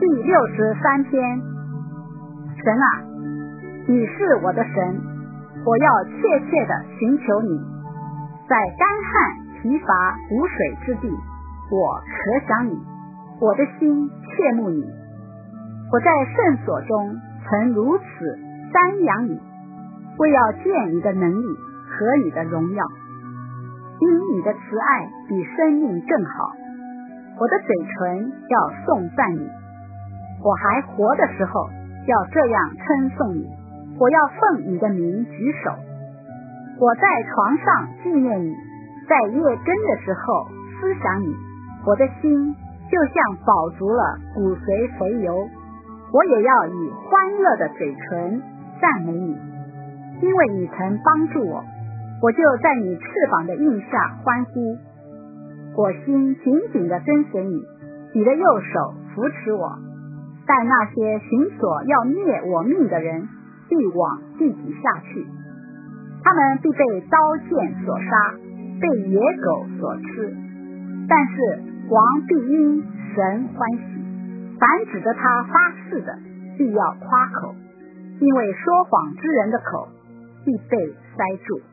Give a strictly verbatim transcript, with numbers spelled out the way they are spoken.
第六十三篇。神啊，你是我的神，我要切切地寻求你。在干旱疲乏无水之地，我可想你，我的心切慕你。我在圣所中曾如此瞻仰你，为要见你的能力和你的荣耀。因你的慈爱比生命更好，我的嘴唇要颂赞你。我还活的时候要这样称颂你，我要奉你的名举手。我在床上纪念你，在夜更的时候思想你。我的心就像饱足了骨髓肥油，我也要以欢乐的嘴唇赞美你。因为你曾帮助我，我就在你翅膀的印下欢呼。我心紧紧地跟随你，你的右手扶持我。但那些寻索要灭我命的人必往地底下去，他们必被刀剑所杀，被野狗所吃。但是王必因神欢喜，凡指着他发誓的必要夸口，因为说谎之人的口必被塞住。